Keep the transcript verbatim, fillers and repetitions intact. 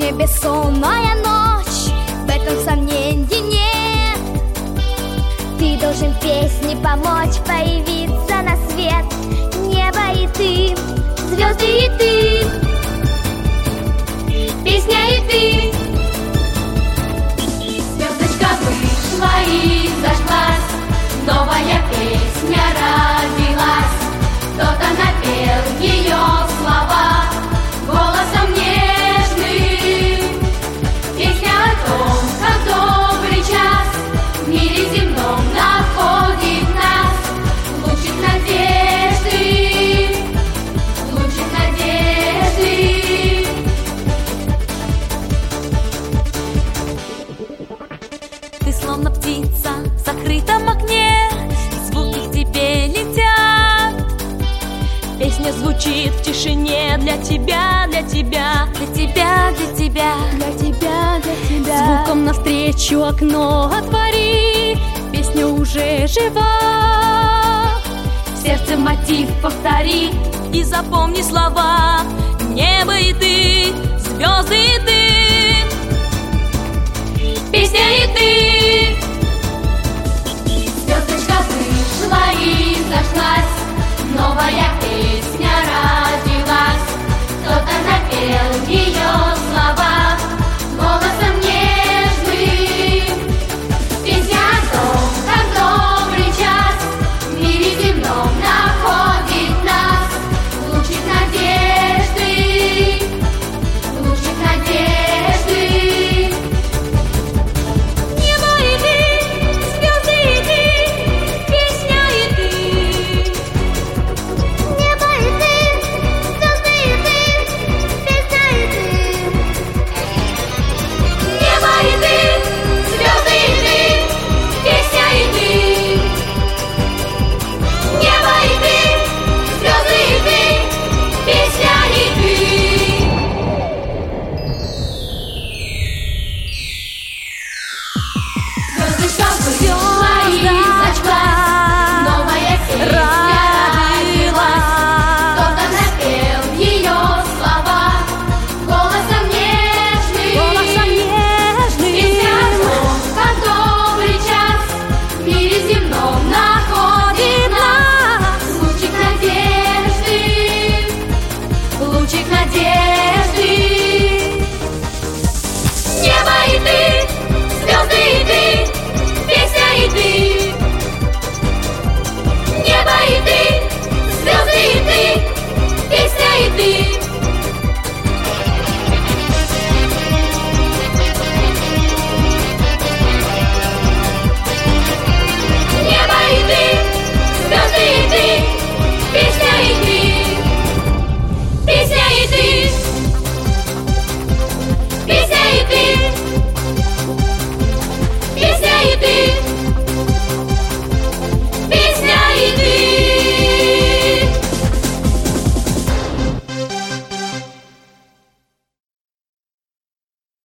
мне бессонная ночь, в этом сомнений нет. Ты должен песне помочь появиться на свет. Небо и ты, звезды и ты, песня и ты. Звездочка вышла и зажглась, новая песня родилась. Кто-то напел ее слова голосом нежным. Песня о том, как добрый час в мире земном находит нас. Лучик надежды, лучик надежды. Ты словно птица в закрытом окне, звуки к тебе летят. Песня звучит в тишине для тебя, для тебя, для тебя, для тебя, Для тебя, для тебя. Звуком навстречу окно отвори, песня уже жива. В сердце мотив повтори и запомни слова. Небо и ты, звезды и ты, песня и ты. Звездочка вышла и зажглась, новая песня родилась. Кто-то напел ее слова голосом нежным. Песня о том, как добрый час в мире земном находит нас. Лучик надежды, лучик надежды. Небо и ты, звезды и ты, песня и ты. Небо и ты, звезды и ты, песня и ты. Небо и ты, звезды и ты, песня и ты. Небо и ты, звезды и ты, песня и ты. Звездочка вышла и зажглась, новая песня родилась. Кто-то напел ее слова голосом нежным. Голосом нежным. Песня о том, как добрый час в мире земном находит нас. Лучик надежды, лучик надежды. Небо и ты, звезды и ты, песня и ты. Небо и ты, звезды и ты, песня и ты. Небо и ты, звезды и ты, песня и ты. Песня и ты, песня и ты, песня и ты.